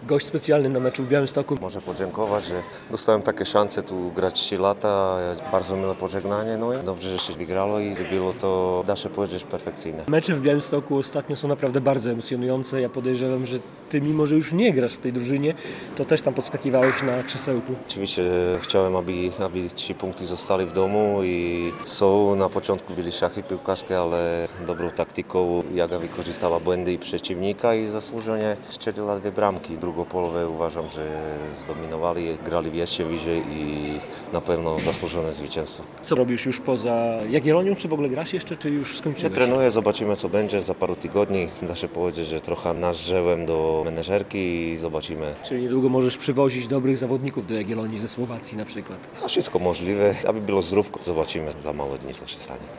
Gość specjalny na meczu w Białymstoku. Może podziękować, że dostałem takie szanse tu grać 3 lata. Bardzo miłe pożegnanie, no i dobrze, że się wygrało i było to, da się powiedzieć, perfekcyjne. Mecze w Białymstoku ostatnio są naprawdę bardzo emocjonujące. Ja podejrzewam, że ty, mimo że już nie grasz w tej drużynie, to też tam podskakiwałeś na krzesełku. Oczywiście chciałem, aby 3 punkty zostali w domu i są na początku byli szachy piłkarskie, ale dobrą taktyką Jaga wykorzystała błędy i przeciwnika i zasłużenie strzeliła 2 bramki. Drugą połowę uważam, że zdominowali, grali jeszcze wyżej i na pewno zasłużone zwycięstwo. Co robisz już poza Jagiellonią? Czy w ogóle grasz jeszcze, czy już Nie skończyłeś? trenuję, zobaczymy co będzie za paru tygodni. Da się powiedzieć, że trochę nażrzełem do menedżerki i zobaczymy. Czyli niedługo możesz przywozić dobrych zawodników do Jagiellonii ze Słowacji na przykład. Wszystko możliwe, aby było zdrówko. Zobaczymy za mało dni co się stanie.